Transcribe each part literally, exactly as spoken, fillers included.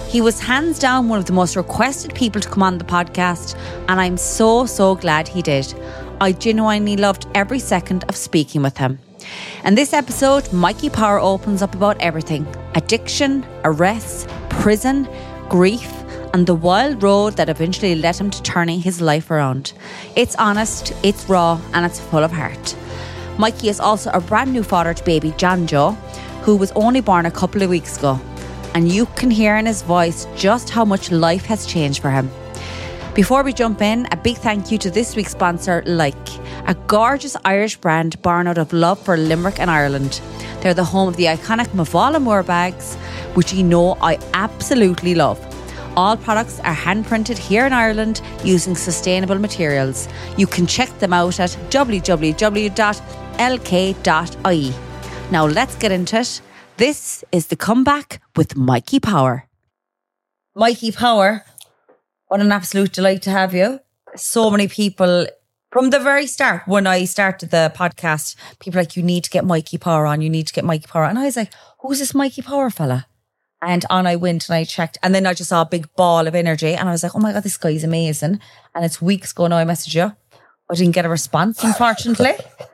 He was hands down one of the most requested people to come on the podcast, and I'm so, so glad he did. I genuinely loved every second of speaking with him. In this episode, Mikey Power opens up about everything: addiction, arrests, prison, grief, and the wild road that eventually led him to turning his life around. It's honest, it's raw, and it's full of heart. Mikey is also a brand new father to baby Janjo, who was only born a couple of weeks ago. And you can hear in his voice just how much life has changed for him. Before we jump in, a big thank you to this week's sponsor, Like, a gorgeous Irish brand born out of love for Limerick and Ireland. They're the home of the iconic Mavala Moore bags, which you know I absolutely love. All products are hand-printed here in Ireland using sustainable materials. You can check them out at w w w dot l k dot i e. Now let's get into it. This is The Comeback with Mikey Power. Mikey Power, what an absolute delight to have you. So many people, from the very start, when I started the podcast, people were like, you need to get Mikey Power on, you need to get Mikey Power on. And I was like, who's this Mikey Power fella? And on I went and I checked, and then I just saw a big ball of energy, and I was like, oh my God, this guy's amazing. And it's weeks ago now I messaged you. I didn't get a response, unfortunately.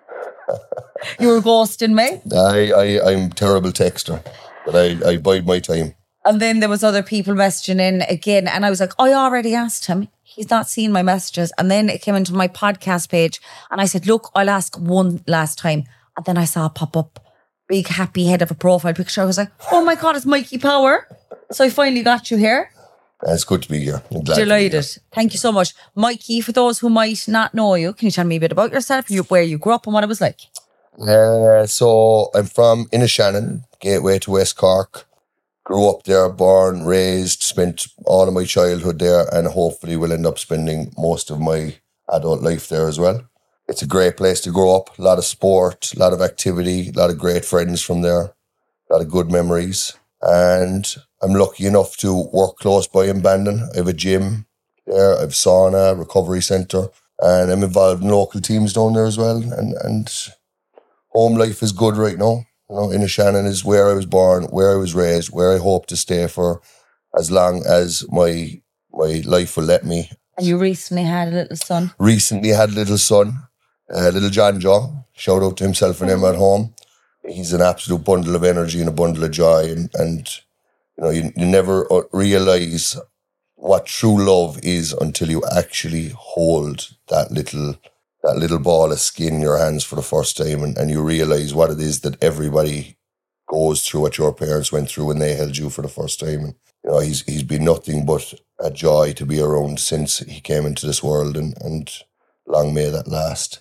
You were ghosting me. I, I, I'm a terrible texter, but I, I bide my time. And then there was other people messaging in again, and I was like, I already asked him. He's not seen my messages. And then it came into my podcast page, and I said, look, I'll ask one last time. And then I saw it pop up, big happy head of a profile picture. I was like, oh my God, it's Mikey Power. So I finally got you here. It's good to be here. I'm glad Delighted. to be here. Thank you so much. Mikey, for those who might not know you, can you tell me a bit about yourself, you, where you grew up and what it was like? Uh, so I'm from Innishannon, gateway to West Cork. Grew up there, born, raised, spent all of my childhood there, and hopefully will end up spending most of my adult life there as well. It's a great place to grow up. A lot of sport, a lot of activity, a lot of great friends from there, a lot of good memories. And I'm lucky enough to work close by in Bandon. I have a gym there, I have sauna, recovery centre, and I'm involved in local teams down there as well. And and home life is good right now. You know, Innishannon is where I was born, where I was raised, where I hope to stay for as long as my my life will let me. And you recently had a little son. Recently had a little son, uh, little John Joe. Shout out to himself and him at home. He's an absolute bundle of energy and a bundle of joy. And, and you know, you, you never realise what true love is until you actually hold that little that little ball of skin in your hands for the first time, and, and you realise what it is that everybody goes through, what your parents went through when they held you for the first time. And you know, he's he's been nothing but a joy to be around since he came into this world, and, and long may that last.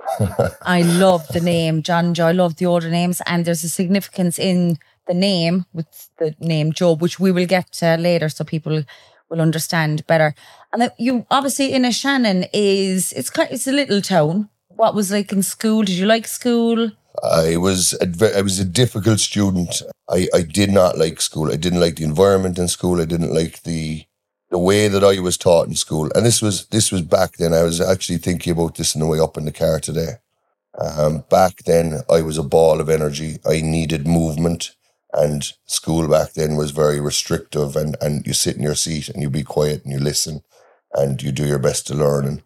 I love the name John Joe. I love the older names, and there's a significance in the name with the name Job, which we will get to later, so people will understand better. And that you obviously Innishannon is it's kind it's a little town. What was like in school? Did you like school? I was a, I was a difficult student. I, I did not like school. I didn't like the environment in school. I didn't like the the way that I was taught in school. And this was this was back then. I was actually thinking about this on the way up in the car today. Um, back then, I was a ball of energy. I needed movement. And school back then was very restrictive, and, and you sit in your seat and you be quiet and you listen and you do your best to learn. And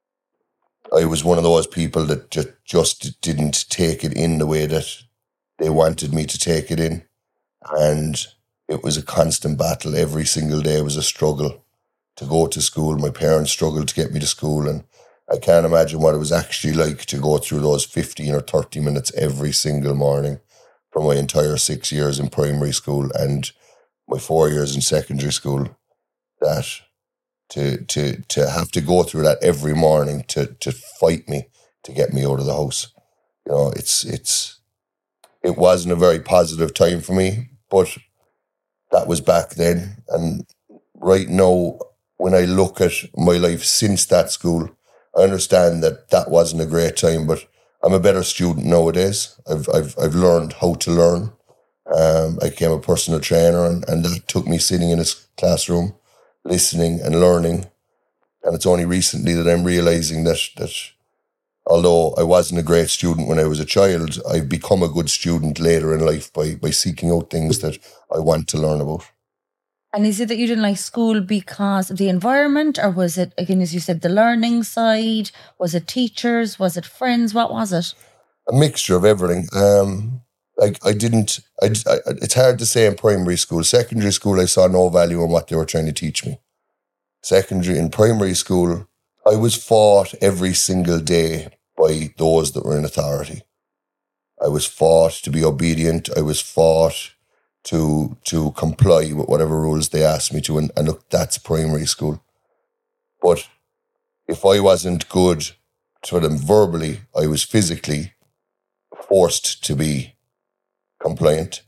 I was one of those people that just, just didn't take it in the way that they wanted me to take it in. And it was a constant battle. Every single day was a struggle to go to school. My parents struggled to get me to school, and I can't imagine what it was actually like to go through those fifteen or thirty minutes every single morning for my entire six years in primary school and my four years in secondary school. That to to to have to go through that every morning to to fight me to get me out of the house. You know, it's it's it wasn't a very positive time for me, but that was back then. And right now, when I look at my life since that school, I understand that that wasn't a great time, but I'm a better student nowadays. I've I've I've learned how to learn. Um, I became a personal trainer, and, and that took me sitting in a classroom, listening and learning. And it's only recently that I'm realising that that although I wasn't a great student when I was a child, I've become a good student later in life by by seeking out things that I want to learn about. And is it that you didn't like school because of the environment, or was it, again, as you said, the learning side? Was it teachers? Was it friends? What was it? A mixture of everything. Um, like I didn't, I, I, it's hard to say in primary school. Secondary school, I saw no value in what they were trying to teach me. Secondary, in primary school, I was fought every single day by those that were in authority. I was fought to be obedient. I was fought to to comply with whatever rules they asked me to. And, and look, that's primary school. But if I wasn't good to them verbally, I was physically forced to be compliant.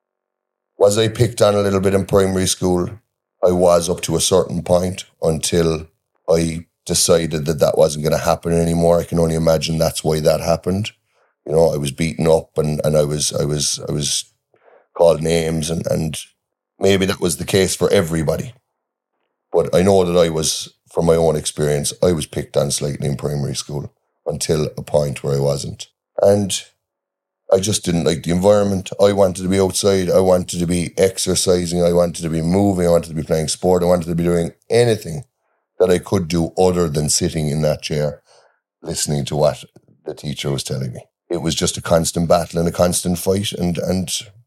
Was I picked on a little bit in primary school? I was up to a certain point until I decided that that wasn't going to happen anymore. I can only imagine that's why that happened. You know, I was beaten up and, and I was I was I was called names, and, and maybe that was the case for everybody. But I know that I was, from my own experience, I was picked on slightly in primary school until a point where I wasn't. And I just didn't like the environment. I wanted to be outside. I wanted to be exercising. I wanted to be moving. I wanted to be playing sport. I wanted to be doing anything that I could do other than sitting in that chair listening to what the teacher was telling me. It was just a constant battle and a constant fight, and and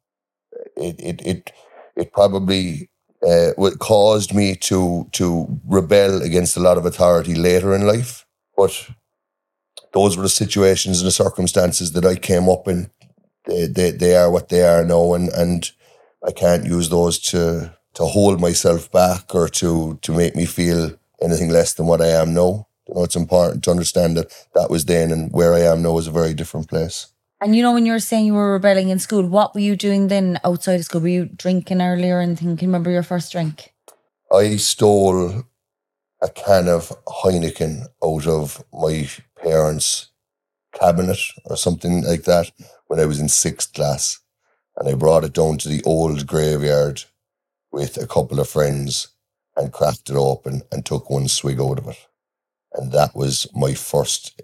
it it it, it probably uh, what caused me to to rebel against a lot of authority later in life. But those were the situations and the circumstances that I came up in. They they, they are what they are now, and, and I can't use those to to hold myself back or to to make me feel anything less than what I am now. You know, it's important to understand that that was then, and where I am now is a very different place. And you know, when you were saying you were rebelling in school, what were you doing then outside of school? Were you drinking earlier and anything? Can you remember your first drink? I stole a can of Heineken out of my parents' cabinet or something like that when I was in sixth class. And I brought it down to the old graveyard with a couple of friends and cracked it open and took one swig out of it. And that was my first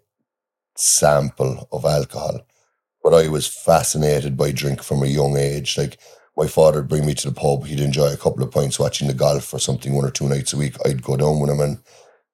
sample of alcohol. But I was fascinated by drink from a young age. Like, my father would bring me to the pub. He'd enjoy a couple of pints watching the golf or something one or two nights a week. I'd go down with him and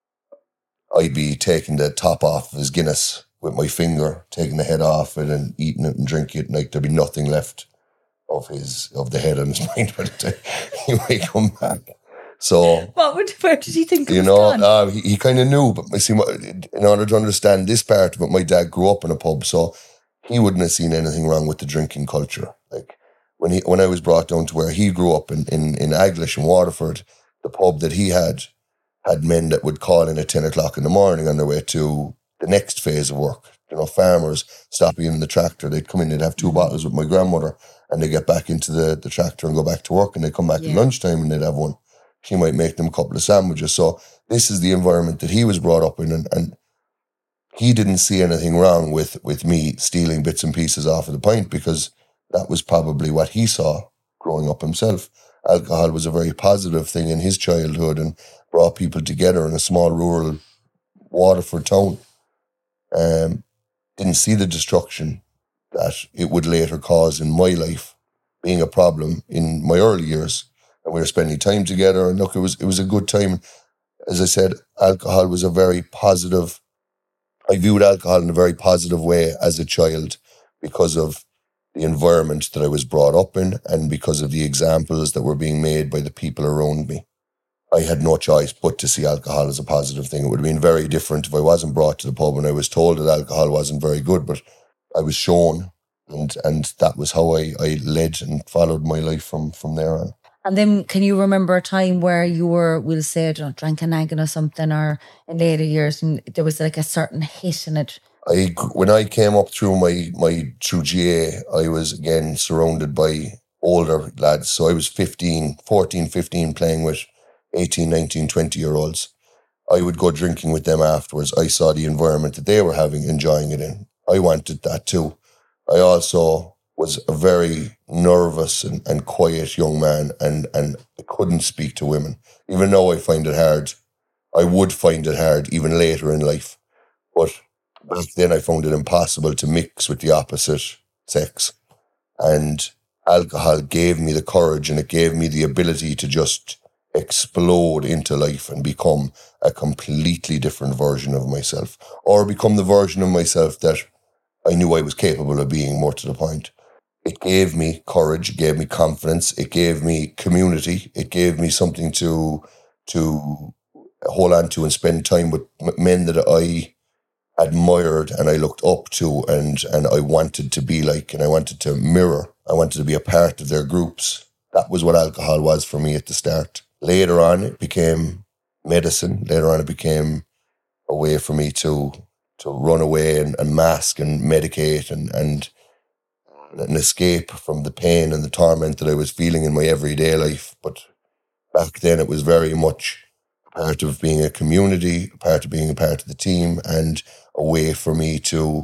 I'd be taking the top off of his Guinness with my finger, taking the head off it and eating it and drinking it. And like, there'd be nothing left of his of the head on his mind by the time he might come back. So, what would, where did he think it you was know, gone? uh, he, he kind of knew, but I see, in order to understand this part of it, my dad grew up in a pub, so he wouldn't have seen anything wrong with the drinking culture. Like, when he when I was brought down to where he grew up in, in, in Aglish in Waterford, the pub that he had had men that would call in at ten o'clock in the morning on their way to the next phase of work. You know, farmers stopping in the tractor, they'd come in, they'd have two bottles with my grandmother, and they'd get back into the, the tractor and go back to work, and they'd come back yeah. at lunchtime and they'd have one. She might make them a couple of sandwiches. So this is the environment that he was brought up in, and, and he didn't see anything wrong with, with me stealing bits and pieces off of the pint, because that was probably what he saw growing up himself. Alcohol was a very positive thing in his childhood and brought people together in a small rural Waterford town. Um, didn't see the destruction that it would later cause in my life, being a problem in my early years. And we were spending time together, and look, it was it was a good time. As I said, alcohol was a very positive, I viewed alcohol in a very positive way as a child because of the environment that I was brought up in and because of the examples that were being made by the people around me. I had no choice but to see alcohol as a positive thing. It would have been very different if I wasn't brought to the pub and I was told that alcohol wasn't very good, but I was shown, and and that was how I, I led and followed my life from, from there on. And then can you remember a time where you were, we'll say, I don't know, drank a nagging or something, or in later years, and there was like a certain hit in it? I, when I came up through my, my through G A, I was again surrounded by older lads. So I was fifteen, fourteen, fifteen, playing with eighteen, nineteen, twenty year olds. I would go drinking with them afterwards. I saw the environment that they were having, enjoying it in. I wanted that too. I also was a very nervous and, and quiet young man, and, and I couldn't speak to women. Even though I find it hard, I would find it hard even later in life. But back then I found it impossible to mix with the opposite sex. And alcohol gave me the courage and it gave me the ability to just explode into life and become a completely different version of myself, or become the version of myself that I knew I was capable of being, more to the point. It gave me courage, it gave me confidence, it gave me community, it gave me something to to hold on to and spend time with men that I admired and I looked up to and, and I wanted to be like, and I wanted to mirror. I wanted to be a part of their groups. That was what alcohol was for me at the start. Later on, it became medicine. Later on, it became a way for me to to run away and, and mask and medicate and, and an escape from the pain and the torment that I was feeling in my everyday life. But back then, it was very much part of being a community, part of being a part of the team, and a way for me to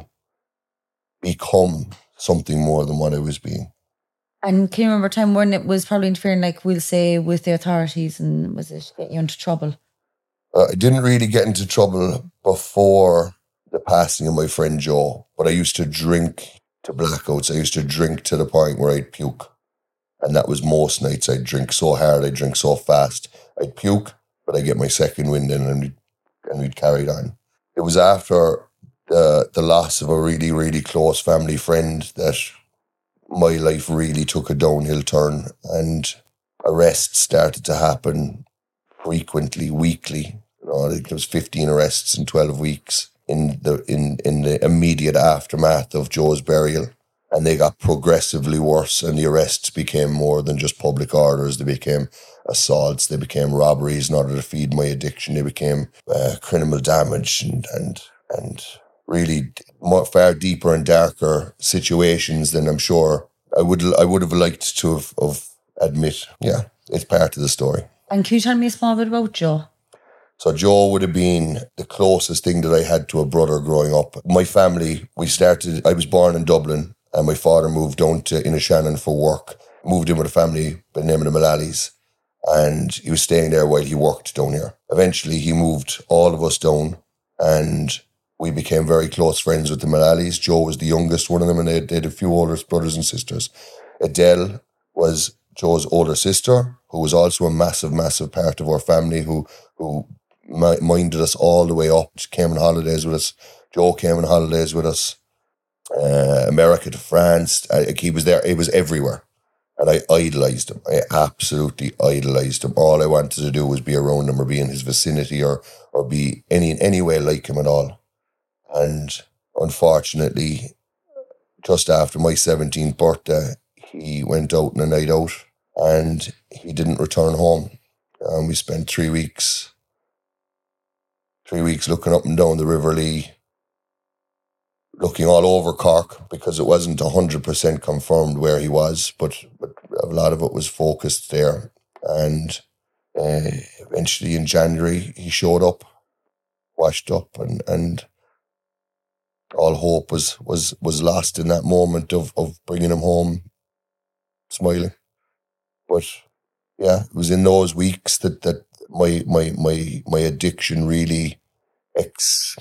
become something more than what I was being. And can you remember a time when it was probably interfering, like we'll say, with the authorities, and was it getting you into trouble? Uh, I didn't really get into trouble before the passing of my friend Joe, but I used to drink to blackouts. I used to drink to the point where I'd puke. And that was most nights. I'd drink so hard, I'd drink so fast. I'd puke, but I'd get my second wind in and we'd, and we'd carried on. It was after the, the loss of a really, really close family friend that my life really took a downhill turn, and arrests started to happen frequently, weekly. You know, I think there was fifteen arrests in twelve weeks in the in, in the immediate aftermath of Joe's burial. And they got progressively worse, and the arrests became more than just public orders. They became assaults, they became robberies in order to feed my addiction. They became uh, criminal damage and and and really more, far deeper and darker situations than I'm sure I would I would have liked to have, have admit. Yeah, it's part of the story. And can you tell me a small bit about Joe? So Joe would have been the closest thing that I had to a brother growing up. My family, we started, I was born in Dublin, and my father moved down to Inishannon for work, moved in with a family by the name of the Mullallies, and he was staying there while he worked down here. Eventually, he moved all of us down, and we became very close friends with the Mullallies. Joe was the youngest one of them, and they, they had a few older brothers and sisters. Adele was Joe's older sister, who was also a massive, massive part of our family, who who minded us all the way up. She came on holidays with us. Joe came on holidays with us. Uh, America to France. I, he was there. He was everywhere. And I idolised him. I absolutely idolised him. All I wanted to do was be around him or be in his vicinity or or be any in any way like him at all. And unfortunately, just after my seventeenth birthday, he went out on a night out and he didn't return home. And we spent three weeks, three weeks looking up and down the River Lee, looking all over Cork, because it wasn't one hundred percent confirmed where he was, but, but a lot of it was focused there. And uh, eventually in January, he showed up, washed up, and, and all hope was, was, was lost in that moment of, of bringing him home smiling. But yeah, it was in those weeks that, that my, my, my, my addiction really ex...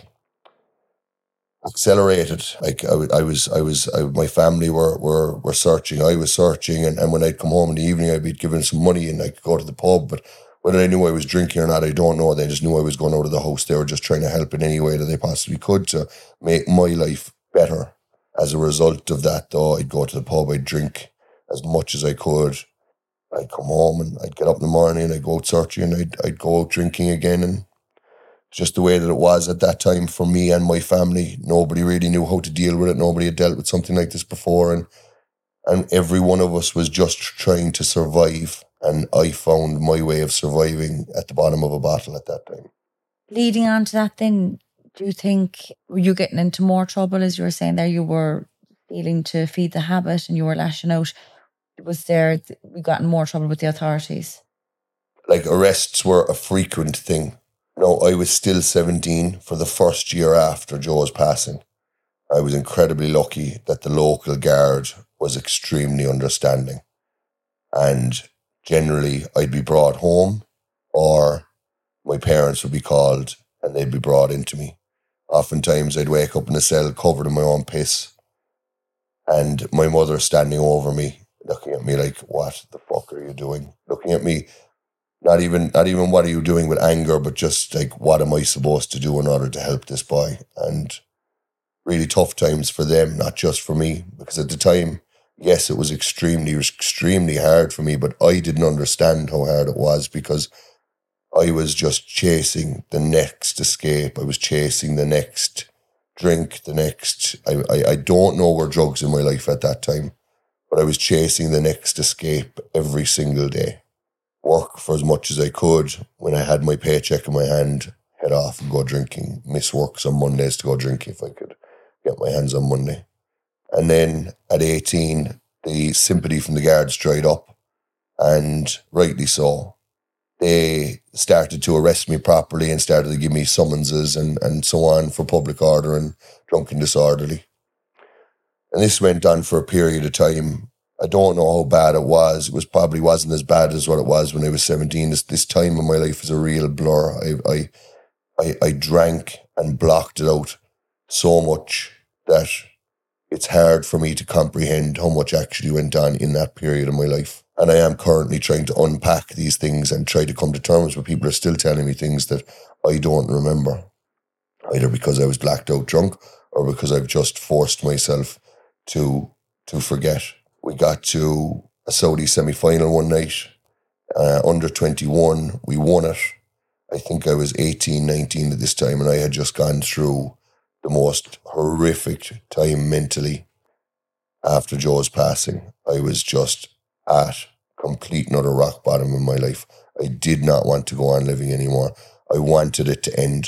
accelerated. Like I, I was, I was, I, my family were, were, were searching. I was searching, and, and when I'd come home in the evening, I'd be given some money and I could go to the pub. But whether they knew I was drinking or not, I don't know. They just knew I was going out of the house. They were just trying to help in any way that they possibly could to make my life better. As a result of that, though, I'd go to the pub, I'd drink as much as I could. I'd come home and I'd get up in the morning and I'd go out searching and I'd, I'd go out drinking again. And just the way that it was at that time for me and my family. Nobody really knew how to deal with it. Nobody had dealt with something like this before. And and every one of us was just trying to survive. And I found my way of surviving at the bottom of a bottle at that time. Leading on to that then, do you think, were you getting into more trouble, as you were saying there? You were feeling to feed the habit and you were lashing out. Was there, we got in more trouble with the authorities? Like arrests were a frequent thing. No, I was still seventeen for the first year after Joe's passing. I was incredibly lucky that the local guard was extremely understanding. And generally, I'd be brought home or my parents would be called and they'd be brought into me. Oftentimes, I'd wake up in a cell covered in my own piss and my mother standing over me looking at me like, what the fuck are you doing? Looking at me, not even not even what are you doing with anger, but just like, what am I supposed to do in order to help this boy? And really tough times for them, not just for me, because at the time, yes, it was extremely, extremely hard for me, but I didn't understand how hard it was because I was just chasing the next escape. I was chasing the next drink, the next... I, I, I don't know where drugs in my life at that time, but I was chasing the next escape every single day. Work for as much as I could. When I had my paycheck in my hand, head off and go drinking. Miss work some Mondays to go drinking if I could get my hands on Monday. And then at eighteen, the sympathy from the guards dried up, and rightly so. They started to arrest me properly and started to give me summonses and, and so on for public order and drunken disorderly. And this went on for a period of time. I don't know how bad it was. It was probably wasn't as bad as what it was when I was seventeen. This this time in my life is a real blur. I I I, I drank and blocked it out so much that it's hard for me to comprehend how much actually went on in that period of my life. And I am currently trying to unpack these things and try to come to terms with people who are still telling me things that I don't remember, either because I was blacked out drunk or because I've just forced myself to to forget. We got to a Saudi semi-final one night, uh, under twenty-one. We won it. I think I was eighteen, nineteen at this time, and I had just gone through the most horrific time mentally after Joe's passing. I was just at complete and utter rock bottom in my life. I did not want to go on living anymore. I wanted it to end.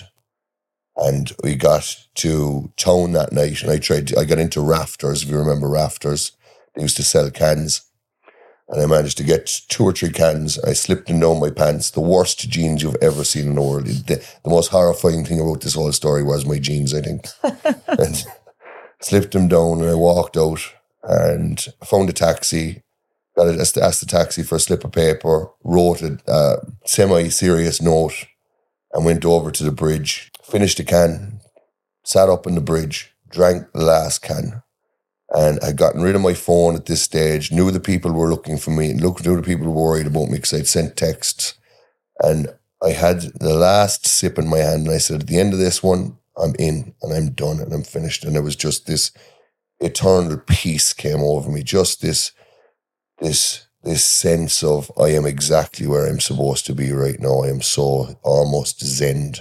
And we got to town that night, and I tried to, I got into Rafters, if you remember Rafters. They used to sell cans. And I managed to get two or three cans. I slipped them down my pants. The worst jeans you've ever seen in the world. The, the most horrifying thing about this whole story was my jeans, I think. And slipped them down, and I walked out and found a taxi. Got it, asked the taxi for a slip of paper, wrote a uh, semi-serious note, and went over to the bridge. Finished the can, sat up on the bridge, drank the last can. And I'd gotten rid of my phone at this stage, knew the people were looking for me, knew the people were worried about me because I'd sent texts. And I had the last sip in my hand, and I said, at the end of this one, I'm in, and I'm done, and I'm finished. And it was just this eternal peace came over me, just this, this, this sense of, I am exactly where I'm supposed to be right now. I am so almost zened.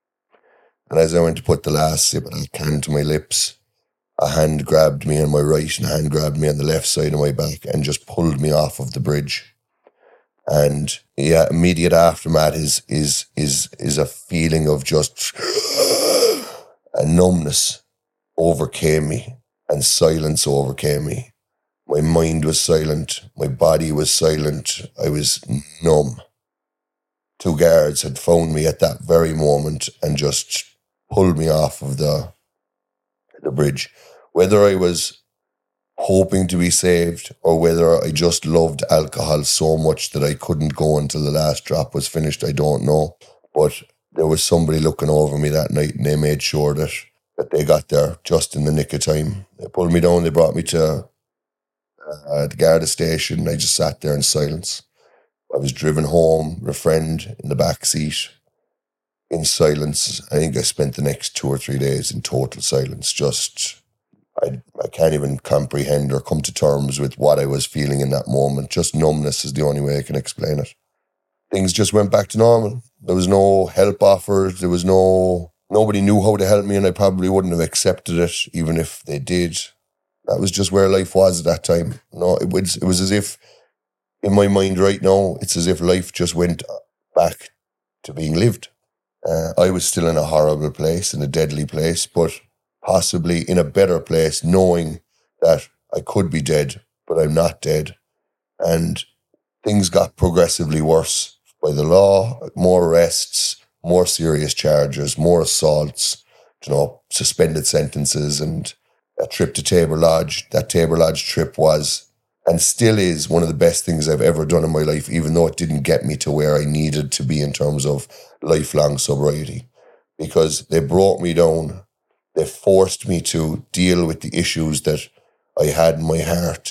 And as I went to put the last sip of that can to my lips, a hand grabbed me on my right and a hand grabbed me on the left side of my back and just pulled me off of the bridge. And yeah, immediate aftermath is is is is a feeling of just a numbness overcame me, and silence overcame me. My mind was silent, my body was silent, I was numb. Two guards had found me at that very moment and just pulled me off of the the bridge. Whether I was hoping to be saved or whether I just loved alcohol so much that I couldn't go until the last drop was finished, I don't know. But there was somebody looking over me that night, and they made sure that, that they got there just in the nick of time. They pulled me down, they brought me to uh, the Garda station. I just sat there in silence. I was driven home with a friend in the back seat in silence. I think I spent the next two or three days in total silence. Just, I I can't even comprehend or come to terms with what I was feeling in that moment. Just numbness is the only way I can explain it. Things just went back to normal. There was no help offered. There was no, nobody knew how to help me, and I probably wouldn't have accepted it even if they did. That was just where life was at that time. No, it was, it was as if, in my mind right now, it's as if life just went back to being lived. Uh, I was still in a horrible place, in a deadly place, but possibly in a better place, knowing that I could be dead, but I'm not dead. And things got progressively worse by the law, more arrests, more serious charges, more assaults, you know, suspended sentences, and a trip to Tabor Lodge. That Tabor Lodge trip was, and still is, one of the best things I've ever done in my life, even though it didn't get me to where I needed to be in terms of lifelong sobriety, because they brought me down. They forced me to deal with the issues that I had in my heart,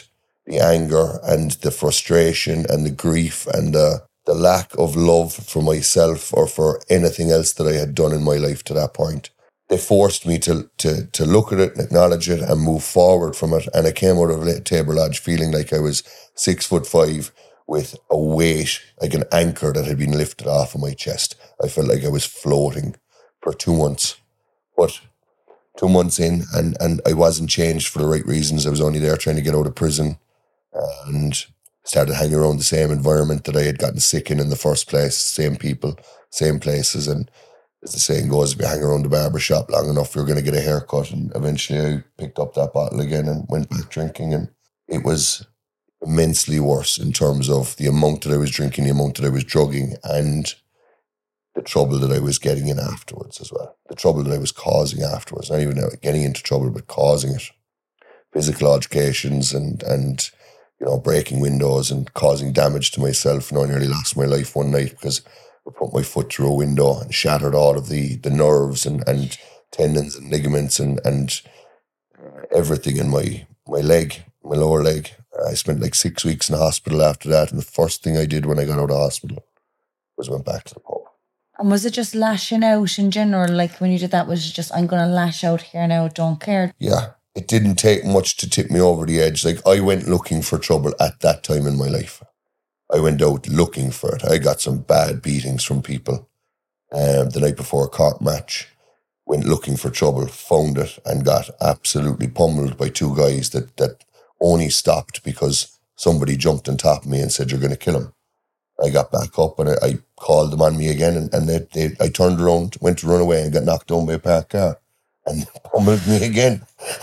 the anger and the frustration and the grief and the, the lack of love for myself or for anything else that I had done in my life to that point. They forced me to to to look at it and acknowledge it and move forward from it. And I came out of Tabor Lodge feeling like I was six foot five with a weight, like an anchor that had been lifted off of my chest. I felt like I was floating for two months. But two months in, and, and I wasn't changed for the right reasons. I was only there trying to get out of prison and started hanging around the same environment that I had gotten sick in in the first place, same people, same places. And as the saying goes, if you hang around the barber shop long enough, you're going to get a haircut. And eventually I picked up that bottle again and went back drinking. And it was immensely worse in terms of the amount that I was drinking, the amount that I was drugging, and the trouble that I was getting in afterwards as well. The trouble that I was causing afterwards. Not even getting into trouble, but causing it. Physical altercations and, and you know, breaking windows and causing damage to myself. And I nearly lost my life one night because I put my foot through a window and shattered all of the, the nerves and, and tendons and ligaments and, and everything in my, my leg, my lower leg. I spent like six weeks in the hospital after that. And the first thing I did when I got out of hospital was went back to the pub. And was it just lashing out in general? Like when you did that, was it just, I'm going to lash out here now, don't care? Yeah. It didn't take much to tip me over the edge. Like I went looking for trouble at that time in my life. I went out looking for it. I got some bad beatings from people. Um, the night before a Cork match, went looking for trouble, found it, and got absolutely pummeled by two guys that, that only stopped because somebody jumped on top of me and said, you're going to kill him. I got back up and I, I called them on me again, and, and they, they, I turned around, went to run away and got knocked down by a parked car and pummeled me again.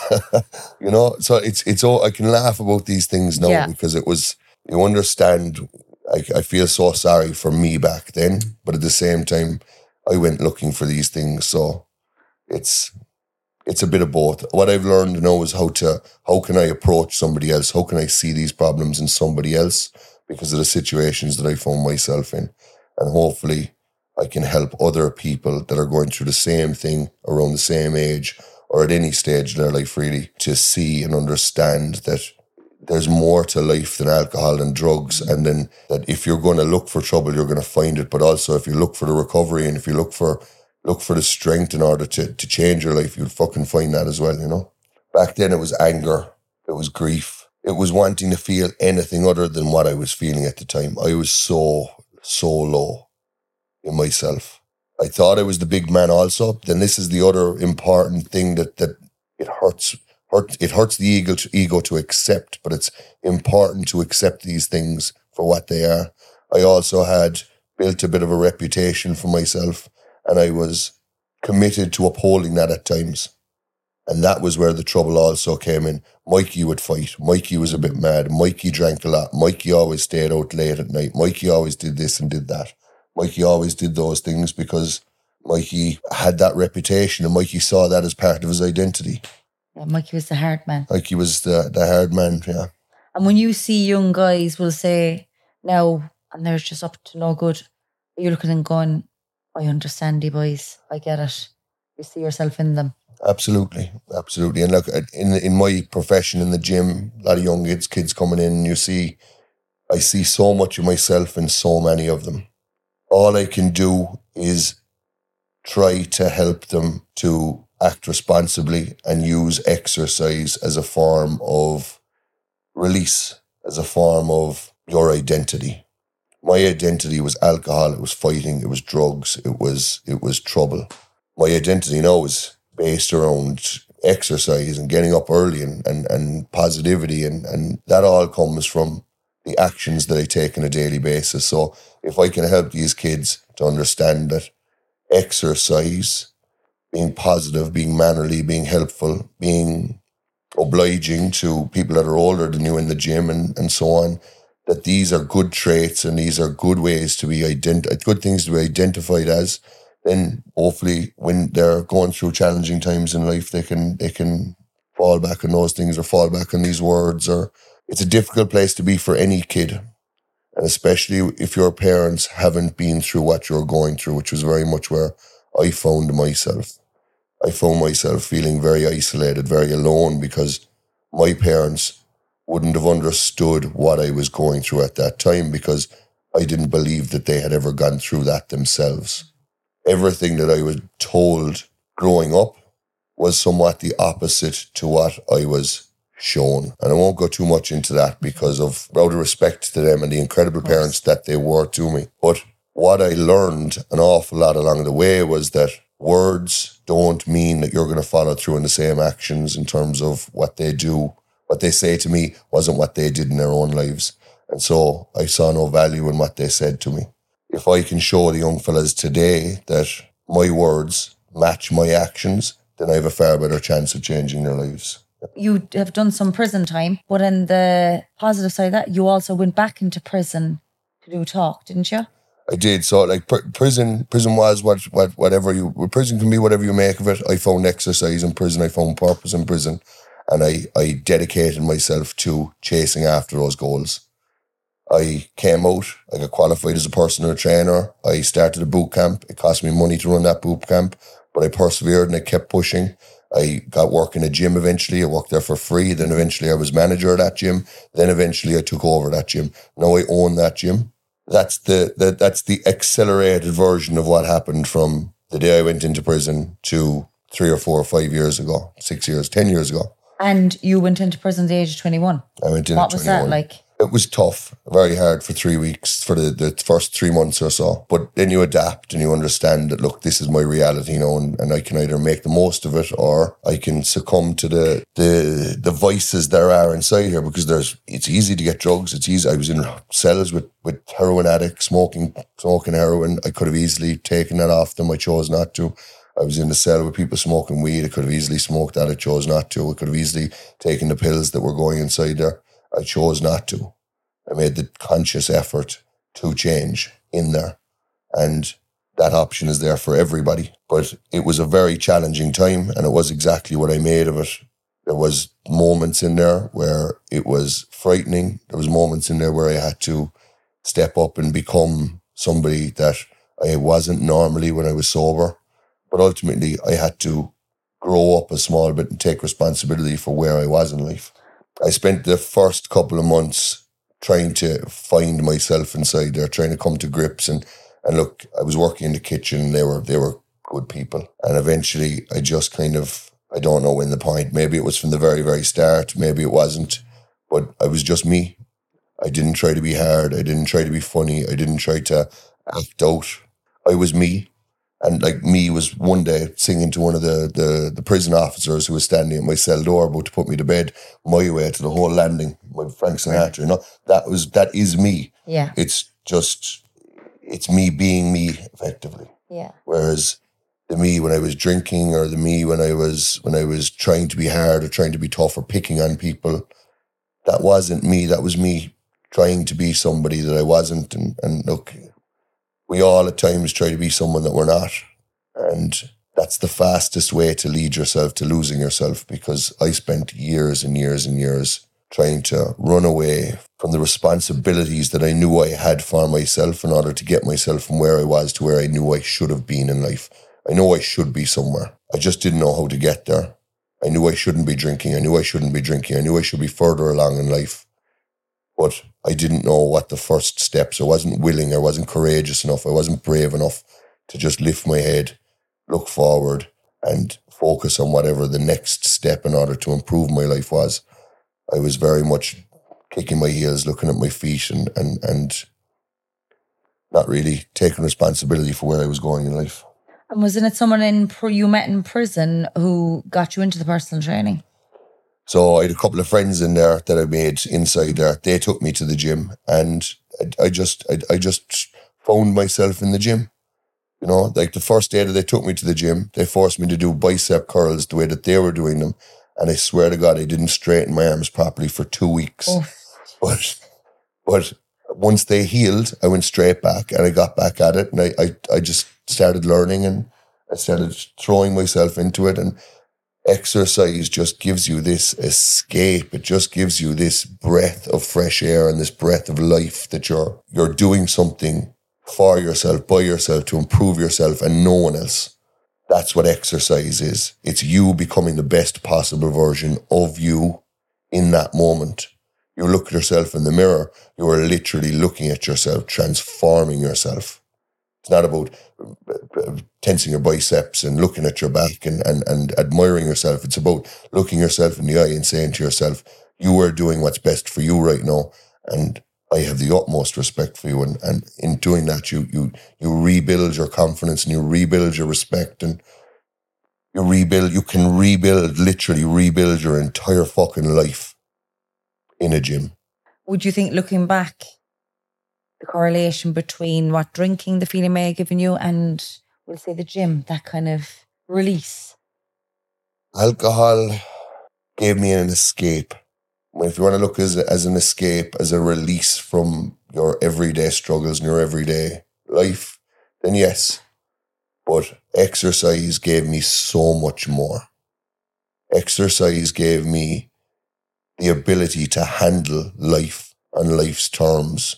You know, so it's it's all, I can laugh about these things now yeah. because it was, you understand, I, I feel so sorry for me back then, but at the same time, I went looking for these things. So it's it's a bit of both. What I've learned now is how to, how can I approach somebody else? How can I see these problems in somebody else because of the situations that I found myself in? And hopefully I can help other people that are going through the same thing around the same age or at any stage in their life really to see and understand that there's more to life than alcohol and drugs, and then that if you're going to look for trouble, you're going to find it. But also if you look for the recovery and if you look for look for the strength in order to, to change your life, you'll fucking find that as well, you know. Back then it was anger, it was grief, it was wanting to feel anything other than what I was feeling at the time. I was so, so low in myself. I thought I was the big man also. Then this is the other important thing that, that it hurts. Hurt, it hurts the ego to, ego to accept, but it's important to accept these things for what they are. I also had built a bit of a reputation for myself, and I was committed to upholding that at times. And that was where the trouble also came in. Mikey would fight. Mikey was a bit mad. Mikey drank a lot. Mikey always stayed out late at night. Mikey always did this and did that. Mikey always did those things because Mikey had that reputation and Mikey saw that as part of his identity. Yeah, Mikey was the hard man. Mikey was the, the hard man, yeah. And when you see young guys will say, now, and they're just up to no good, you're looking and going, I understand you boys. I get it. You see yourself in them. Absolutely, absolutely. And look, in in my profession in the gym, a lot of young kids, kids coming in, and you see, I see so much of myself in so many of them. All I can do is try to help them to act responsibly and use exercise as a form of release, as a form of your identity. My identity was alcohol, it was fighting, it was drugs, it was it was trouble. My identity now is based around exercise and getting up early and, and, and positivity, and, and that all comes from the actions that I take on a daily basis. So if I can help these kids to understand that exercise, being positive, being mannerly, being helpful, being obliging to people that are older than you in the gym and, and so on, that these are good traits and these are good ways to be ident- good things to be identified as, then hopefully when they're going through challenging times in life, they can they can fall back on those things or fall back on these words. Or it's a difficult place to be for any kid. And especially if your parents haven't been through what you're going through, which was very much where I found myself. I found myself feeling very isolated, very alone, because my parents wouldn't have understood what I was going through at that time because I didn't believe that they had ever gone through that themselves. Everything that I was told growing up was somewhat the opposite to what I was shown. And I won't go too much into that because of out of respect to them and the incredible parents that they were to me. But what I learned an awful lot along the way was that words don't mean that you're going to follow through in the same actions in terms of what they do. What they say to me wasn't what they did in their own lives. And so I saw no value in what they said to me. If I can show the young fellas today that my words match my actions, then I have a far better chance of changing their lives. You have done some prison time, but in the positive side of that, you also went back into prison to do talk, didn't you? I did. So like pr- prison, prison was what, what, whatever you, prison can be whatever you make of it. I found exercise in prison. I found purpose in prison. And I, I dedicated myself to chasing after those goals. I came out, I got qualified as a personal trainer. I started a boot camp. It cost me money to run that boot camp, but I persevered and I kept pushing. I got work in a gym eventually. I worked there for free. Then eventually I was manager of that gym. Then eventually I took over that gym. Now I own that gym. That's the, the that's the accelerated version of what happened from the day I went into prison to three or four or five years ago, six years, ten years ago. And you went into prison at the age of twenty-one. I went in What at twenty-one. was that like? It was tough, very hard for three weeks, for the, the first three months or so. But then you adapt and you understand that, look, this is my reality now, and, and I can either make the most of it or I can succumb to the the the vices there are inside here, because there's it's easy to get drugs. It's easy. I was in cells with, with heroin addicts, smoking, smoking heroin. I could have easily taken that off them. I chose not to. I was in the cell with people smoking weed. I could have easily smoked that. I chose not to. I could have easily taken the pills that were going inside there. I chose not to. I made the conscious effort to change in there. And that option is there for everybody. But it was a very challenging time, and it was exactly what I made of it. There was moments in there where it was frightening. There was moments in there where I had to step up and become somebody that I wasn't normally when I was sober. But ultimately, I had to grow up a small bit and take responsibility for where I was in life. I spent the first couple of months trying to find myself inside there, trying to come to grips. And, and look, I was working in the kitchen. They were they were good people. And eventually, I just kind of, I don't know when the point, maybe it was from the very, very start. Maybe it wasn't. But I was just me. I didn't try to be hard. I didn't try to be funny. I didn't try to act out. I was me. And like me was one day singing to one of the, the, the prison officers who was standing at my cell door about to put me to bed, My Way to the Whole Landing, my Frank Sinatra, you know, that was, that is me. Yeah. It's just, it's me being me effectively. Yeah. Whereas the me when I was drinking, or the me when I was, when I was trying to be hard or trying to be tough or picking on people, that wasn't me. That was me trying to be somebody that I wasn't. And, and look, we all at times try to be someone that we're not. And that's the fastest way to lead yourself to losing yourself, because I spent years and years and years trying to run away from the responsibilities that I knew I had for myself in order to get myself from where I was to where I knew I should have been in life. I know I should be somewhere. I just didn't know how to get there. I knew I shouldn't be drinking. I knew I shouldn't be drinking. I knew I should be further along in life. But I didn't know what the first steps. I wasn't willing. I wasn't courageous enough. I wasn't brave enough to just lift my head, look forward, and focus on whatever the next step in order to improve my life was. I was very much kicking my heels, looking at my feet, and and, and not really taking responsibility for where I was going in life. And wasn't it someone in you met in prison who got you into the personal training? So I had a couple of friends in there that I made inside there. They took me to the gym, and I, I just I, I just found myself in the gym. You know, like the first day that they took me to the gym, they forced me to do bicep curls the way that they were doing them. And I swear to God, I didn't straighten my arms properly for two weeks. Oh. But but once they healed, I went straight back and I got back at it. And I, I, I just started learning, and I started throwing myself into it. And exercise just gives you this escape. It just gives you this breath of fresh air and this breath of life that you're you're doing something for yourself, by yourself, to improve yourself and no one else. That's what exercise is. It's you becoming the best possible version of you in that moment. You look at yourself in the mirror, you are literally looking at yourself, transforming yourself. It's not about tensing your biceps and looking at your back and, and, and admiring yourself. It's about looking yourself in the eye and saying to yourself, you are doing what's best for you right now. And I have the utmost respect for you. And, and in doing that, you, you, you rebuild your confidence and you rebuild your respect, and you rebuild, you can rebuild, literally rebuild your entire fucking life in a gym. Would you think, looking back, the correlation between what drinking, the feeling may have given you, and we'll say the gym, that kind of release? Alcohol gave me an escape. If you want to look as as an escape, as a release from your everyday struggles and your everyday life, then yes. But exercise gave me so much more. Exercise gave me the ability to handle life on life's terms.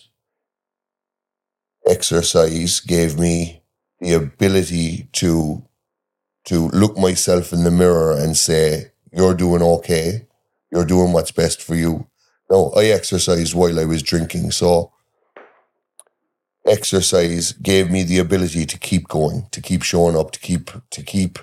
Exercise gave me the ability to, to look myself in the mirror and say, you're doing okay. You're doing what's best for you. No, I exercised while I was drinking. So exercise gave me the ability to keep going, to keep showing up, to keep, to keep,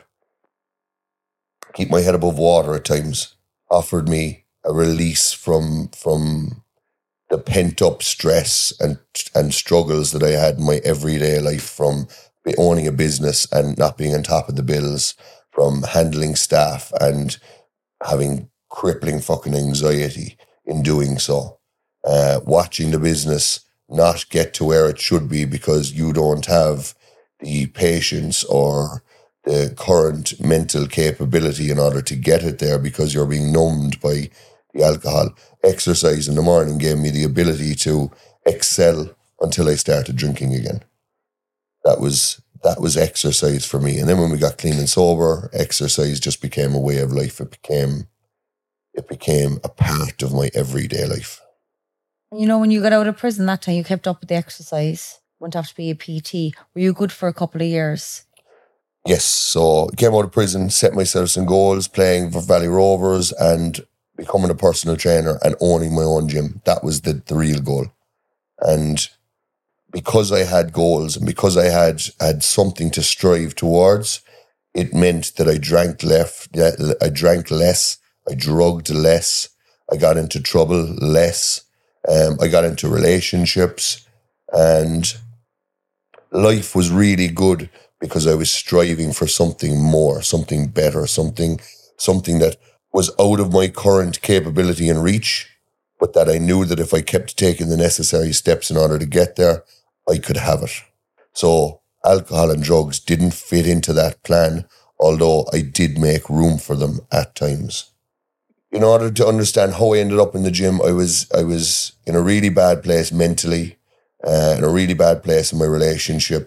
keep my head above water at times. Offered me a release from, from, the pent-up stress and and struggles that I had in my everyday life, from owning a business and not being on top of the bills, from handling staff and having crippling fucking anxiety in doing so, uh, watching the business not get to where it should be because you don't have the patience or the current mental capability in order to get it there because you're being numbed by the alcohol. Exercise in the morning gave me the ability to excel until I started drinking again. That was that was exercise for me. And then when we got clean and sober, exercise just became a way of life. It became it became a part of my everyday life. You know, when you got out of prison that time, you kept up with the exercise, went off to be a P T. Were you good for a couple of years? Yes. So I came out of prison, set myself some goals, playing for Valley Rovers and becoming a personal trainer and owning my own gym. That was the, the real goal. And because I had goals and because I had had something to strive towards, it meant that I drank less, I drank less, I drugged less, I got into trouble less, um, I got into relationships, and life was really good because I was striving for something more, something better, something, something that was out of my current capability and reach, but that I knew that if I kept taking the necessary steps in order to get there, I could have it. So alcohol and drugs didn't fit into that plan, although I did make room for them at times. In order to understand how I ended up in the gym, I was I was in a really bad place mentally, uh, in a really bad place in my relationship,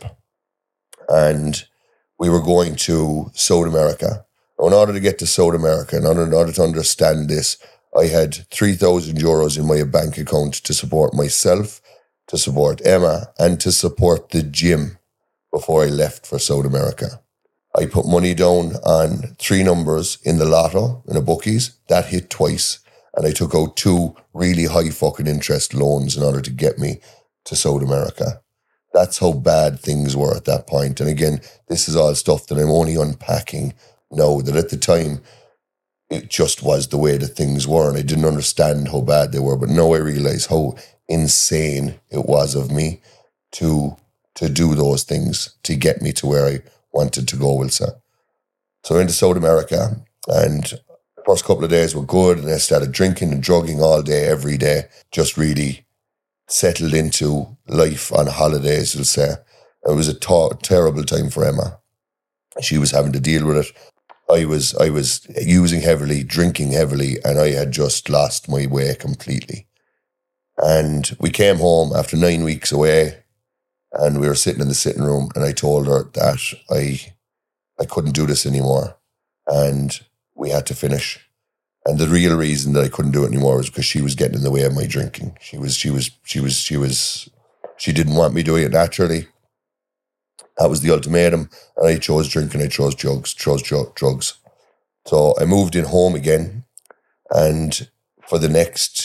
and we were going to South America. In order to get to South America, in order, in order to understand this, I had three thousand euros in my bank account to support myself, to support Emma, and to support the gym before I left for South America. I put money down on three numbers in the lotto, in a bookies. That hit twice. And I took out two really high fucking interest loans in order to get me to South America. That's how bad things were at that point. And again, this is all stuff that I'm only unpacking now, that at the time, it just was the way that things were. And I didn't understand how bad they were. But now I realize how insane it was of me to to do those things to get me to where I wanted to go, Wilsa. So I went to South America, and the first couple of days were good, and I started drinking and drugging all day, every day, just really settled into life on holidays, we'll say. It was a t- terrible time for Emma. She was having to deal with it. I was I was using heavily, drinking heavily, and I had just lost my way completely. And we came home after nine weeks away, and we were sitting in the sitting room, and I told her that I I couldn't do this anymore, and we had to finish. And the real reason that I couldn't do it anymore was because she was getting in the way of my drinking. She was she was she was she was she didn't want me doing it naturally. That was the ultimatum, and I chose drinking. I chose drugs. Chose drugs. So I moved in home again, and for the next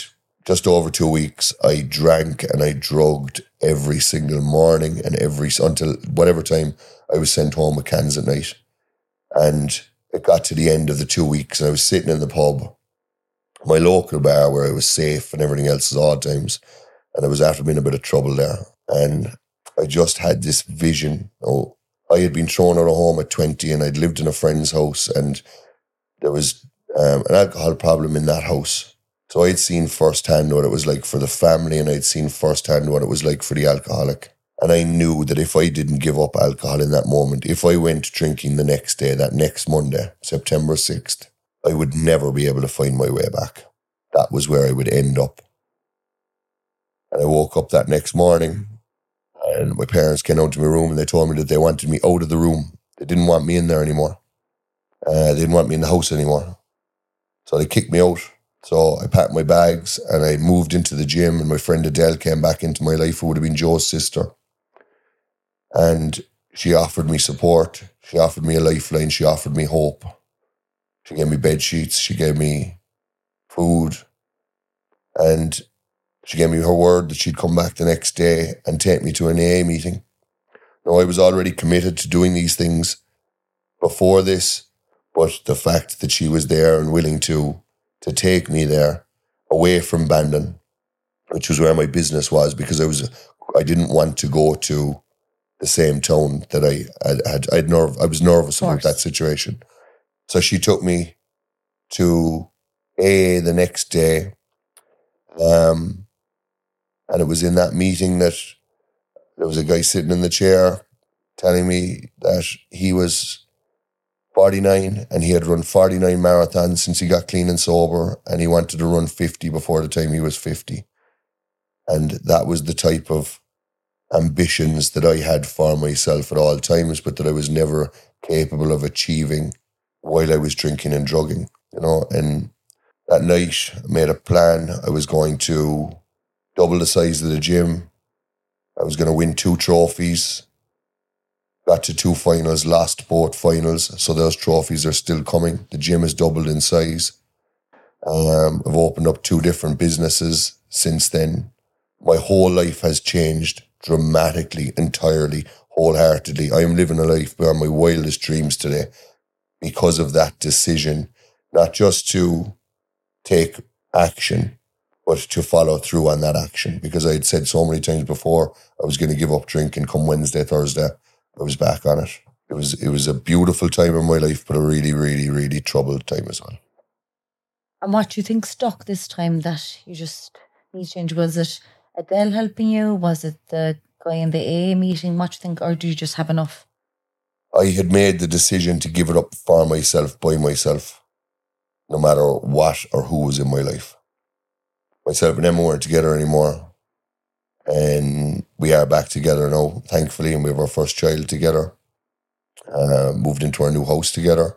just over two weeks, I drank and I drugged every single morning and every, until whatever time I was sent home with cans at night. And it got to the end of the two weeks and I was sitting in the pub, my local bar where I was safe and everything else is odd times. And I was after being a bit of trouble there. And I just had this vision. Oh, I had been thrown out of home at twenty and I'd lived in a friend's house and there was um, an alcohol problem in that house. So I'd seen firsthand what it was like for the family and I'd seen firsthand what it was like for the alcoholic. And I knew that if I didn't give up alcohol in that moment, if I went drinking the next day, that next Monday, September sixth, I would never be able to find my way back. That was where I would end up. And I woke up that next morning and my parents came out to my room and they told me that they wanted me out of the room. They didn't want me in there anymore. Uh, they didn't want me in the house anymore. So they kicked me out. So I packed my bags and I moved into the gym and my friend Adele came back into my life, who would have been Joe's sister. And she offered me support. She offered me a lifeline. She offered me hope. She gave me bed sheets. She gave me food. And she gave me her word that she'd come back the next day and take me to an A A meeting. Now, I was already committed to doing these things before this, but the fact that she was there and willing to, to take me there away from Bandon, which was where my business was, because I was, I didn't want to go to the same town that I had. had I'd nerve, I was nervous about that situation. So she took me to A A the next day. Um, and it was in that meeting that there was a guy sitting in the chair telling me that he was forty-nine and he had run forty-nine marathons since he got clean and sober, and he wanted to run fifty before the time he was fifty. And that was the type of ambitions that I had for myself at all times, but that I was never capable of achieving while I was drinking and drugging, you know. And that night I made a plan. I was going to double the size of the gym. I was going to win two trophies. Got to two finals, lost both finals. So those trophies are still coming. The gym has doubled in size. Um, I've opened up two different businesses since then. My whole life has changed dramatically, entirely, wholeheartedly. I am living a life beyond my wildest dreams today because of that decision, not just to take action, but to follow through on that action. Because I had said so many times before I was going to give up drinking come Wednesday, Thursday. I was back on it. It was it was a beautiful time in my life, but a really, really, really troubled time as well. And what do you think stuck this time that you just need to change? Was it Adele helping you? Was it the guy in the A A meeting? What do you think? Or do you just have enough? I had made the decision to give it up for myself, by myself, no matter what or who was in my life. Myself and Emma weren't together anymore. And we are back together now, thankfully, and we have our first child together. Uh, moved into our new house together.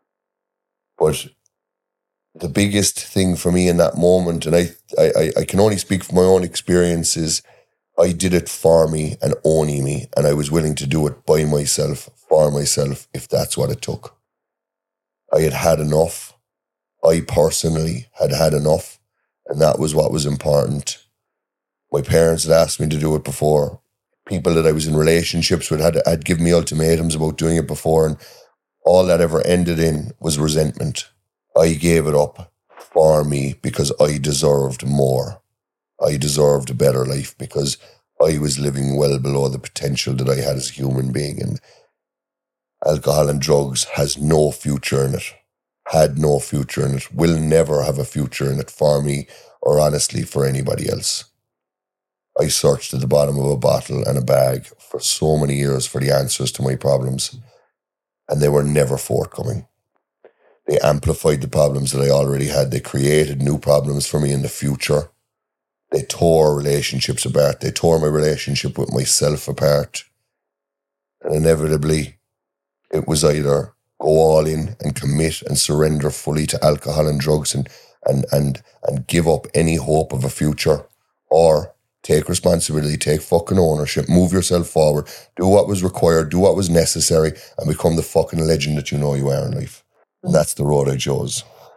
But the biggest thing for me in that moment, and I, I, I can only speak from my own experiences, I did it for me and only me, and I was willing to do it by myself, for myself, if that's what it took. I had had enough. I personally had had enough, and that was what was important. My parents had asked me to do it before. People that I was in relationships with had, had given me ultimatums about doing it before, and all that ever ended in was resentment. I gave it up for me because I deserved more. I deserved a better life because I was living well below the potential that I had as a human being. And alcohol and drugs has no future in it. Had no future in it. Will never have a future in it for me or honestly for anybody else. I searched at the bottom of a bottle and a bag for so many years for the answers to my problems, and they were never forthcoming. They amplified the problems that I already had. They created new problems for me in the future. They tore relationships apart. They tore my relationship with myself apart. And inevitably, it was either go all in and commit and surrender fully to alcohol and drugs and, and, and, and give up any hope of a future, or take responsibility, take fucking ownership, move yourself forward, do what was required, do what was necessary, and become the fucking legend that you know you are in life. And that's the road I chose.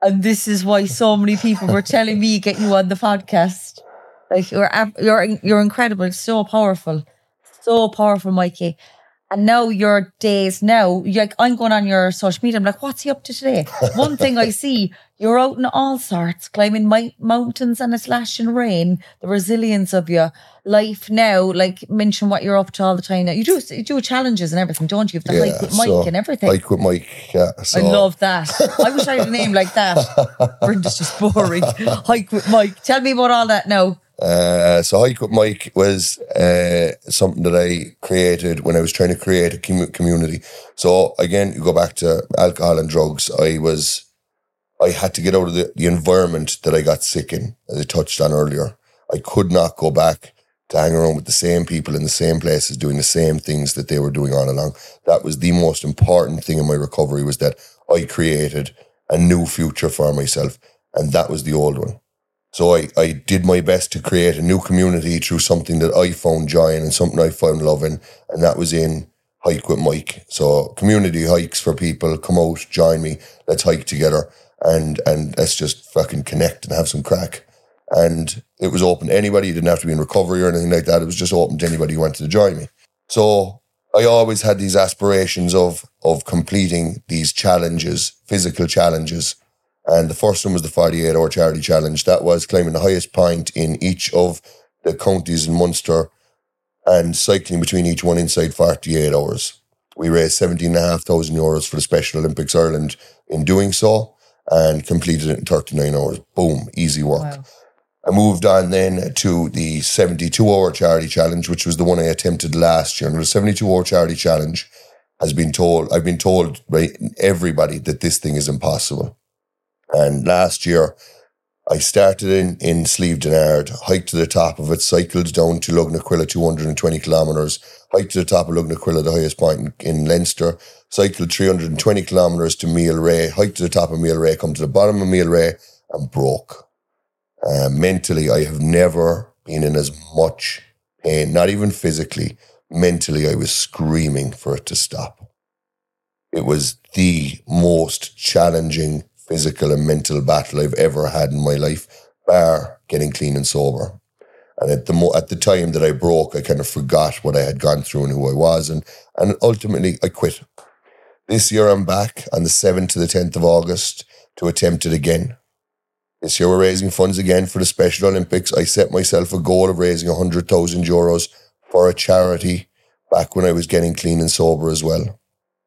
And this is why so many people were telling me get you on the podcast. Like you're you're you're incredible, so powerful, so powerful, Mikey. And now your days now, like I'm going on your social media, I'm like, what's he up to today? One thing I see, you're out in all sorts, climbing my mountains and it's lashing rain. The resilience of your life now, like mention what you're up to all the time now. You do you do challenges and everything, don't you? You have to Yeah, hike with Mike so, and everything. Hike with Mike, yeah. So. I love that. I wish I had a name like that. Brenda's just boring. Hike with Mike. Tell me about all that now. Uh, so Hike with Mike was uh, something that I created when I was trying to create a com- community. So again, you go back to alcohol and drugs. I was, I had to get out of the, the environment that I got sick in, as I touched on earlier. I could not go back to hang around with the same people in the same places doing the same things that they were doing all along. That was the most important thing in my recovery, was that I created a new future for myself, and that was the old one. So I, I did my best to create a new community through something that I found joy in and something I found love in, and that was in Hike with Mike. So community hikes for people, come out, join me, let's hike together, and and let's just fucking connect and have some crack. And it was open to anybody. You didn't have to be in recovery or anything like that. It was just open to anybody who wanted to join me. So I always had these aspirations of of completing these challenges, physical challenges. And the first one was the forty-eight hour charity challenge. That was climbing the highest point in each of the counties in Munster and cycling between each one inside forty-eight hours. We raised seventeen thousand five hundred euros for the Special Olympics Ireland in doing so, and completed it in thirty-nine hours. Boom, easy work. Wow. I moved on then to the seventy-two hour charity challenge, which was the one I attempted last year. And the seventy-two hour charity challenge has been told, I've been told by everybody that this thing is impossible. And last year, I started in, in Slieve Donard, hiked to the top of it, cycled down to Lugnaquilla, two hundred twenty kilometres, hiked to the top of Lugnaquilla, the highest point in, in Leinster, cycled three hundred twenty kilometres to Meal Ray, hiked to the top of Meal Ray, come to the bottom of Meal Ray, and broke. Uh, mentally, I have never been in as much pain, not even physically. Mentally, I was screaming for it to stop. It was the most challenging physical and mental battle I've ever had in my life, bar getting clean and sober. And at the mo- at the time that I broke, I kind of forgot what I had gone through and who I was, and and ultimately I quit. This year I'm back on the seventh to the tenth of August to attempt it again. This year we're raising funds again for the Special Olympics. I set myself a goal of raising one hundred thousand euros for a charity back when I was getting clean and sober as well.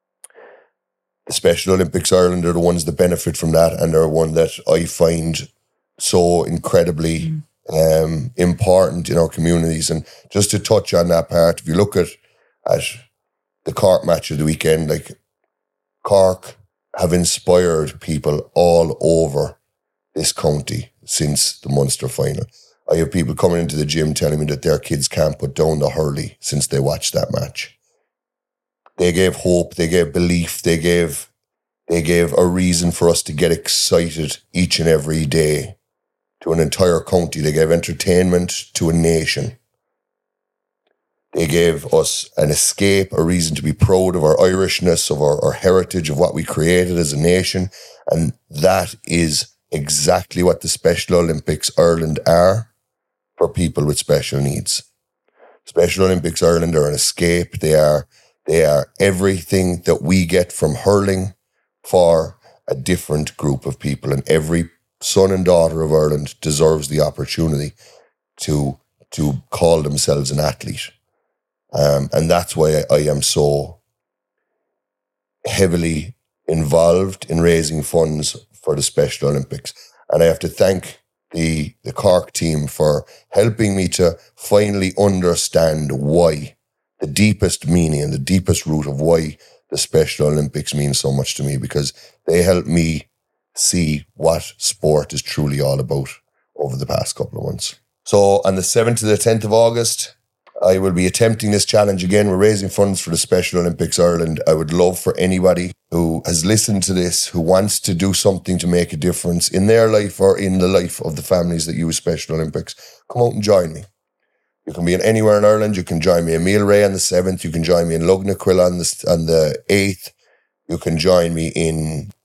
The Special Olympics Ireland are the ones that benefit from that, and they're one that I find so incredibly mm. um, important in our communities. And just to touch on that part, if you look at, at the Cork match of the weekend, like Cork have inspired people all over this county since the Munster final. I have people coming into the gym telling me that their kids can't put down the hurley since they watched that match. They gave hope, they gave belief, they gave they gave a reason for us to get excited each and every day to an entire county. They gave entertainment to a nation. They gave us an escape, a reason to be proud of our Irishness, of our, our heritage, of what we created as a nation. And that is exactly what the Special Olympics Ireland are for people with special needs. Special Olympics Ireland are an escape. They are They are everything that we get from hurling for a different group of people. And every son and daughter of Ireland deserves the opportunity to, to call themselves an athlete. Um, and that's why I, I am so heavily involved in raising funds for the Special Olympics. And I have to thank the, the Cork team for helping me to finally understand why, the deepest meaning and the deepest root of why the Special Olympics means so much to me, because they helped me see what sport is truly all about over the past couple of months. So on the seventh to the tenth of August, I will be attempting this challenge again. We're raising funds for the Special Olympics Ireland. I would love for anybody who has listened to this, who wants to do something to make a difference in their life or in the life of the families that use Special Olympics, come out and join me. You can be in anywhere in Ireland. You can join me in Meal Ray on the seventh. You can join me in Lugnaquilla on the, on the eighth. You can join me in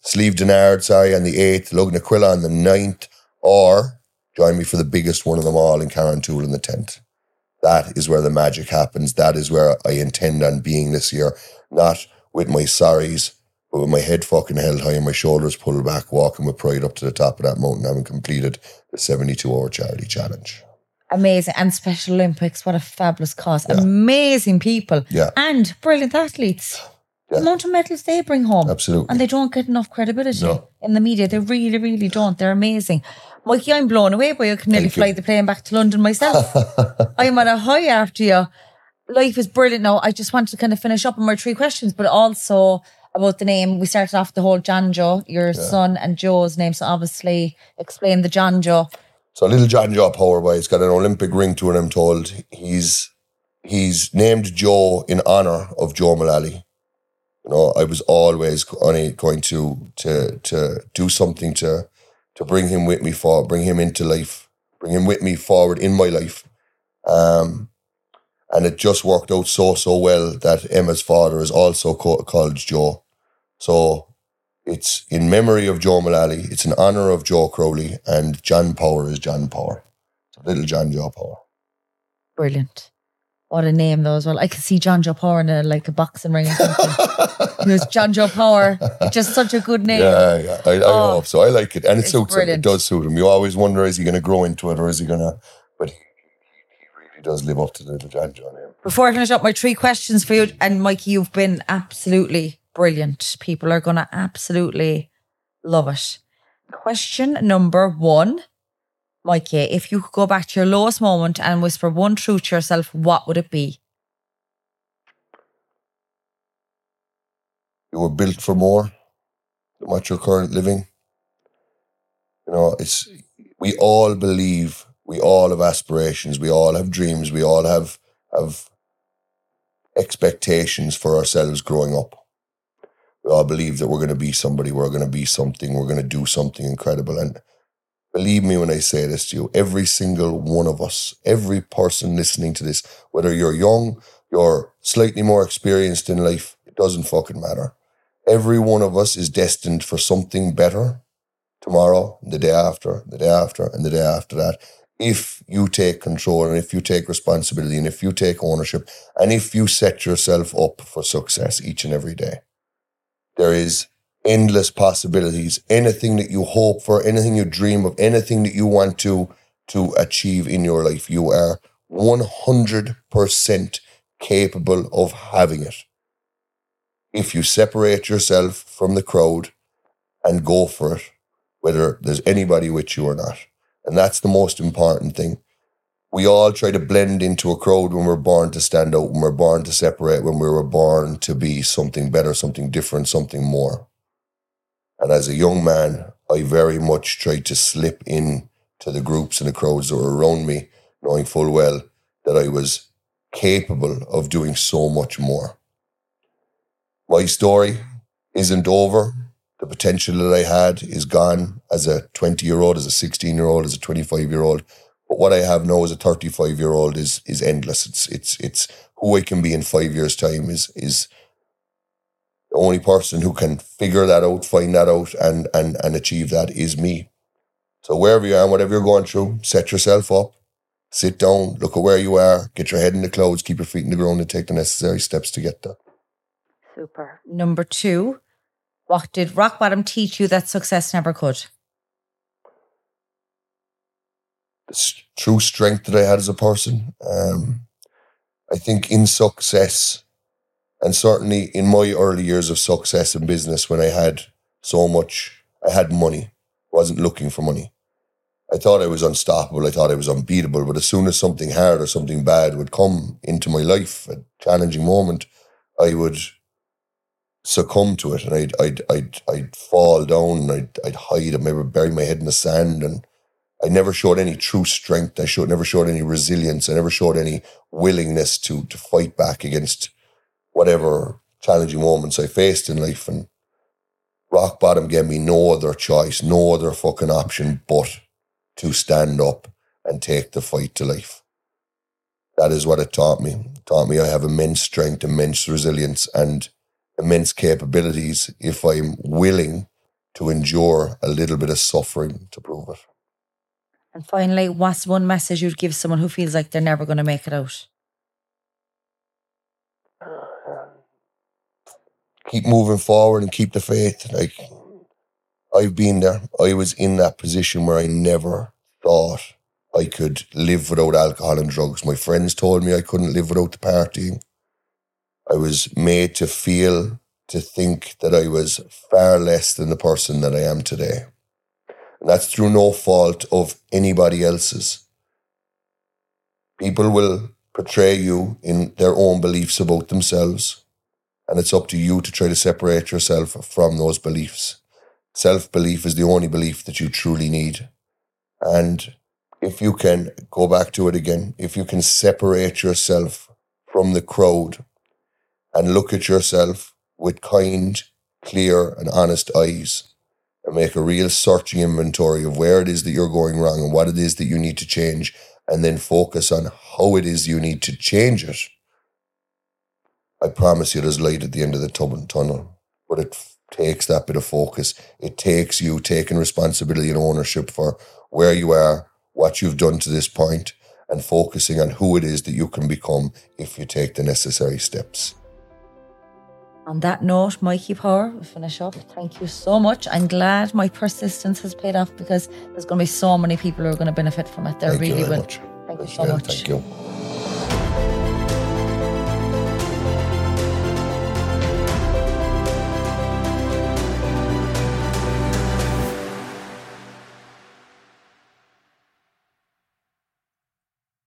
Slieve Denard, sorry, on the eighth, Lugnaquilla on the ninth, or join me for the biggest one of them all in Carrantoul on the tenth. That is where the magic happens. That is where I intend on being this year. Not with my sorries, but with my head fucking held high and my shoulders pulled back, walking with pride up to the top of that mountain, having completed the seventy-two hour charity challenge. Amazing. And Special Olympics, what a fabulous cause. Yeah. Amazing people. Yeah. And brilliant athletes. Yeah. The amount of medals they bring home. Absolutely. And they don't get enough credibility No. in the media. They really, really don't. They're amazing. Mikey, I'm blown away by you. I can nearly Thank fly you. the plane back to London myself. I'm on a high after you. Life is brilliant now. I just wanted to kind of finish up on my three questions, but also about the name. We started off the whole John Joe, your yeah. son and Joe's name. So obviously explain the John Joe. So little John Joe Powerboy, he's got an Olympic ring to it, I'm told. He's he's named Joe in honour of Joe Mullally. You know, I was always going to to to do something to to bring him with me forward, bring him into life, bring him with me forward in my life. Um, and it just worked out so, so well that Emma's father is also co- called Joe. So it's in memory of Joe Mullally, it's in honour of Joe Crowley, and John Power is John Power. So little John Joe Power. Brilliant. What a name though as well. I could see John Joe Power in a, like a boxing ring or something. It was John Joe Power. It's just such a good name. Yeah, yeah. I, I oh, hope so. I like it. And it suits brilliant. him. It does suit him. You always wonder, is he going to grow into it or is he going to... But he, he really does live up to the little John Joe name. Before I finish up, my three questions for you. And Mikey, you've been absolutely brilliant. People are going to absolutely love it. Question number one. Mikey, if you could go back to your lowest moment and whisper one truth to yourself, what would it be? You were built for more than what you're currently living. You know, it's we all believe, we all have aspirations, we all have dreams, we all have have expectations for ourselves growing up. We all believe that we're going to be somebody, we're going to be something, we're going to do something incredible. And believe me when I say this to you, every single one of us, every person listening to this, whether you're young, you're slightly more experienced in life, it doesn't fucking matter. Every one of us is destined for something better tomorrow, the day after, the day after, and the day after that. If you take control and if you take responsibility and if you take ownership and if you set yourself up for success each and every day. There is endless possibilities. Anything that you hope for, anything you dream of, anything that you want to, to achieve in your life, you are one hundred percent capable of having it. If you separate yourself from the crowd and go for it, whether there's anybody with you or not. And that's the most important thing. We all try to blend into a crowd when we're born to stand out, when we're born to separate, when we were born to be something better, something different, something more. And as a young man, I very much tried to slip in to the groups and the crowds that were around me, knowing full well that I was capable of doing so much more. My story isn't over. The potential that I had is gone as a twenty-year-old, as a sixteen-year-old, as a twenty-five-year-old. But what I have now as a thirty-five-year-old is is endless. It's it's it's who I can be in five years' time is is the only person who can figure that out, find that out, and and and achieve that is me. So wherever you are, whatever you're going through, set yourself up, sit down, look at where you are, get your head in the clouds, keep your feet in the ground, and take the necessary steps to get there. Super. Number two, what did rock bottom teach you that success never could? The true strength that I had as a person. Um, I think in success, and certainly in my early years of success in business, when I had so much, I had money, wasn't looking for money. I thought I was unstoppable, I thought I was unbeatable, but as soon as something hard or something bad would come into my life, a challenging moment, I would succumb to it and I'd I'd I'd, I'd fall down and I'd, I'd hide and maybe bury my head in the sand, and I never showed any true strength. I showed, never showed any resilience. I never showed any willingness to to fight back against whatever challenging moments I faced in life. And rock bottom gave me no other choice, no other fucking option but to stand up and take the fight to life. That is what it taught me. It taught me I have immense strength, immense resilience, and immense capabilities if I'm willing to endure a little bit of suffering to prove it. And finally, what's one message you'd give someone who feels like they're never going to make it out? Keep moving forward and keep the faith. Like, I've been there. I was in that position where I never thought I could live without alcohol and drugs. My friends told me I couldn't live without the partying. I was made to feel, to think that I was far less than the person that I am today. And that's through no fault of anybody else's. People will portray you in their own beliefs about themselves, and it's up to you to try to separate yourself from those beliefs. Self-belief is the only belief that you truly need. And if you can, go back to it again, if you can separate yourself from the crowd and look at yourself with kind, clear and honest eyes and make a real searching inventory of where it is that you're going wrong and what it is that you need to change, and then focus on how it is you need to change it, I promise you there's light at the end of the tunnel. But it takes that bit of focus. It takes you taking responsibility and ownership for where you are, what you've done to this point, and focusing on who it is that you can become if you take the necessary steps. On that note, Mikey Power, we finish up. Thank you so much. I'm glad my persistence has paid off, because there's going to be so many people who are going to benefit from it. There Thank really you very will. Much. Thank you That's so well, much. Thank you.